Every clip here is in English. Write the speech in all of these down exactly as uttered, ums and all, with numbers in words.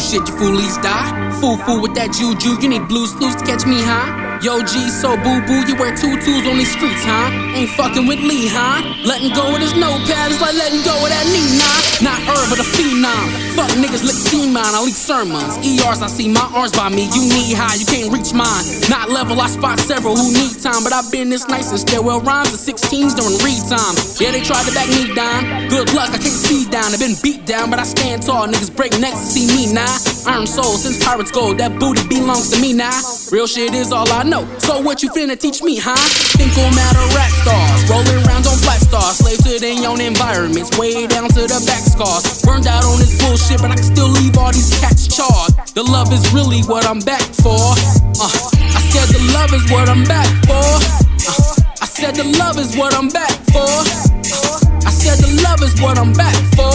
shit, you foolies die. Fool fool with that juju, you need blues clues to catch me, huh? Yo, G, so boo-boo, you wear tutus on these streets, huh? Ain't fucking with Lee, huh? Letting go of this notepad is like letting go of that knee, nah. Not herb, but a phenom. Fuck niggas, lick C-mine, I leak sermons. E Rs, I see my arms by me, you knee high, you can't reach mine. Not level, I spot several who need time, but I've been this nice and stairwell rhymes at sixteens during read time. Yeah, they tried to back me down. Good luck, I can't see down. I've been beat down, but I stand tall. Niggas break necks to see me now. Iron soul, since pirates gold, that booty belongs to me now. Real shit is all I know. So what you finna teach me, huh? Think on matter rap stars, rolling around on black stars, slave to their own environments, way down to the back scars. Burned out on this bullshit, but I can still leave all these cats charred. The love is really what I'm back for. Uh, I said the love is what I'm back for. Uh, I said the love is what I'm back for. Uh, I said the love is what I'm back for.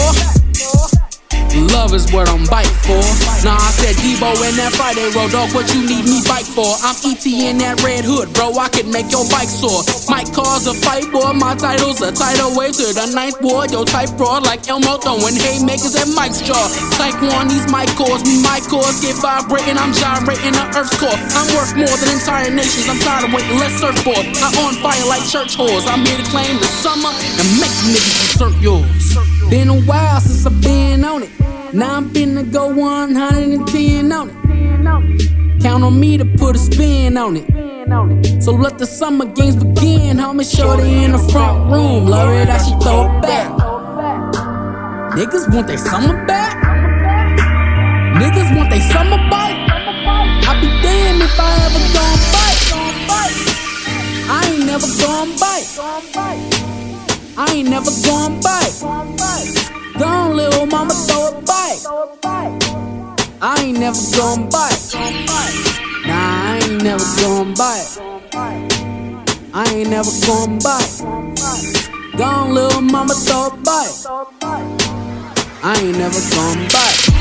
Love is what I'm bite for. Nah, I said Debo in that Friday road dog, what you need me bike for? I'm E T in that red hood, bro, I can make your bike sore. Might cause a fight, boy, my title's a title way to the ninth ward. Yo, type broad like Elmo throwing haymakers at Mike's jaw. Type one, these mic cores, me my cores get vibrating, I'm gyrating the earth's core. I'm worth more than entire nations, I'm tired of waiting, let's surfboard. I on fire like church whores, I'm here to claim the summer and make niggas insert yours. Been a while since I've been on it. Now I'm finna go one hundred ten on it. Count on me to put a spin on it. So let the summer games begin. Homie, shorty in the front room, love it how she throw it back. Niggas want their summer back. Niggas want their summer bite. I be damned if I ever gon' bite. I ain't never gon' bite. I ain't never gon' bite. Gone, little mama, throw a bite. I ain't never gon' bite. Nah, I ain't never gon' bite. I ain't never gon' bite. Gone, little mama, throw a bite. I ain't never gon' bite.